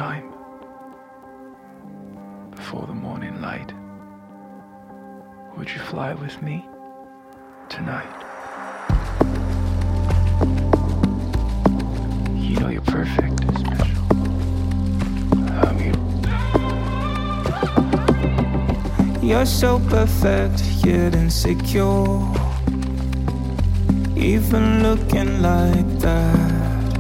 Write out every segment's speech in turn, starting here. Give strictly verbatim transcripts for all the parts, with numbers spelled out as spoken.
time before the morning light. Would you fly with me tonight? You know you're perfect, special. I'm you. You're so perfect, yet insecure. Even looking like that.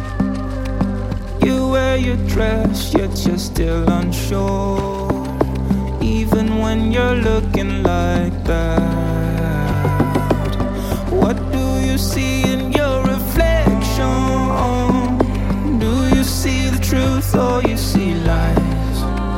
You wear your dress, yet you're still unsure. Even when you're looking like that. What do you see in your reflection? Do you see the truth or you see lies?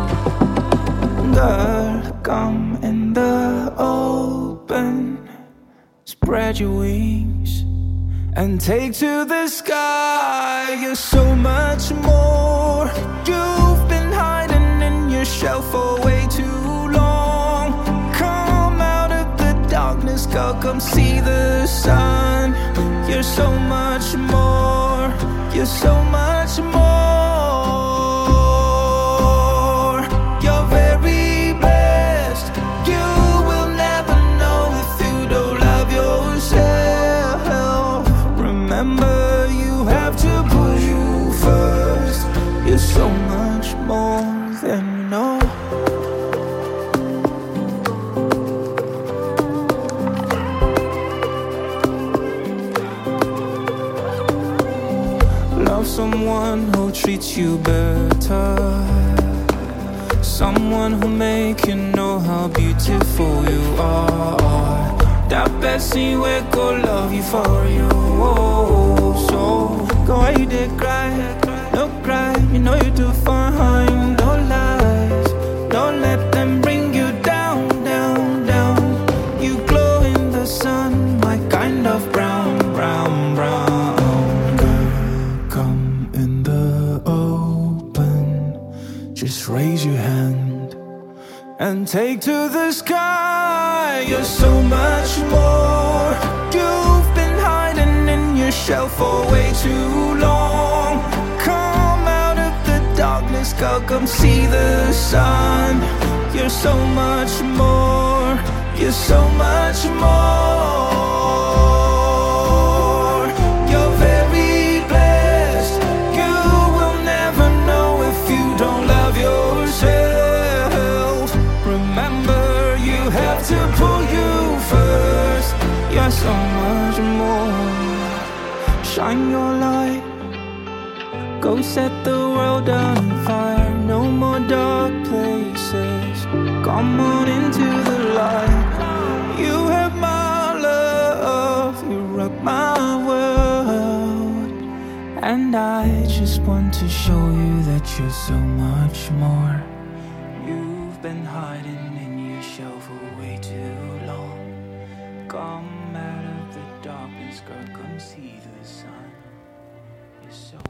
Girl, come in the open. Spread your wings and take to the sky. You're so much more. You've been hiding in your shell for way too long. Come out of the darkness, girl, come see the sun. You're so much more. You're so much more. You're very blessed. You will never know if you don't love yourself. Remember, you have to put you first. You're so much more than you know. Love someone who treats you better. Someone who make you know how beautiful you are. That Bessie will go love you for you. Oh, so go why you did cry. No cry, you know you do fine. No lies, don't let them bring you down, down, down. You glow in the sun, my kind of brown, brown, brown. Girl, come in the open. Just raise your hand and take to the sky. You're so much more. You've been hiding in your shell for way too long. Come out of the darkness, girl, come see the sun. You're so much more. You're so much more. You're very blessed. You will never know if you don't love yourself. Remember, you have to put you first. You're so much more. Shine your light. Go set the world on fire. No more dark places. Come on into the light. You have my love. You rock my world. And I just want to show you that you're so much more. You've been hiding in your shell for way too long. Come out of the darkness, girl, come see the sun. You're so